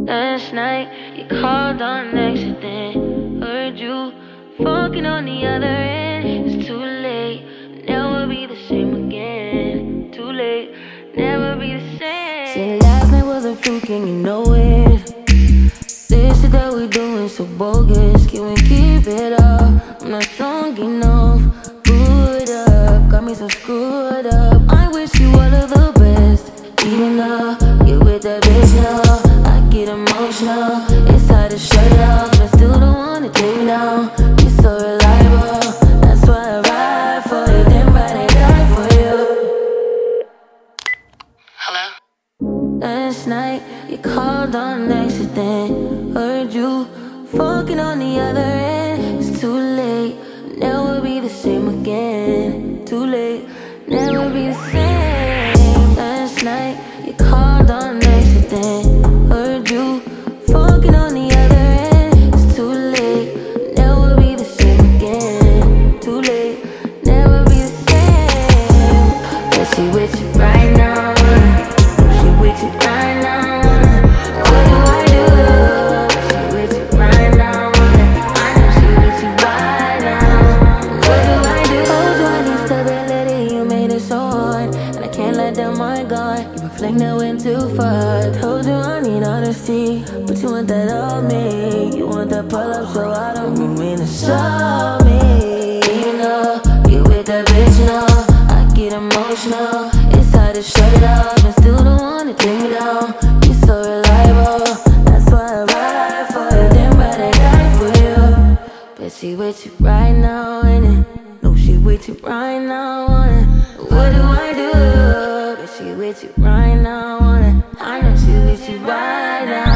Last night, you called on accident. Heard you fucking on the other end. It's too late, never be the same again. Too late, never be the same. Said last night was a fluke and you know it. This shit that we doing so bogus. Can we keep it up? I'm not strong enough. Put up, got me so screwed up. I wish you all of the best. Even though you're with that bitch now, I get emotional. It's hard to shut it off, but still don't wanna take me down. You're so reliable, that's why I ride for you. Then ride and die for you. Hello? Last night, you called on accident. Heard you fucking on the other end. It's too late, never be the same again. Too late, never be the same. Last night, you called on accident. Heard you fucking on the other end. It's too late, never be the same again. Too late, never be the same. But she with you right now. She with you right now. What do I do? She with you right now. I know she with you right now. What do I do? Told you I need stability. You made it so hard, and I can't let down my guard. You been fling that went too far. Told you I need honesty, but you want that of me. You want that pull up, so I don't mean to show me. You know you with that bitch now. I get emotional. It's hard to shut it off, and still don't wanna take me down. You're so reliable, that's why I ride for you. Then ride and die for you. Bet she with you right now, ain't it? No, she with you right now, ain't it? What do I do? Bet she with you right now, ain't it? I know she with you right now.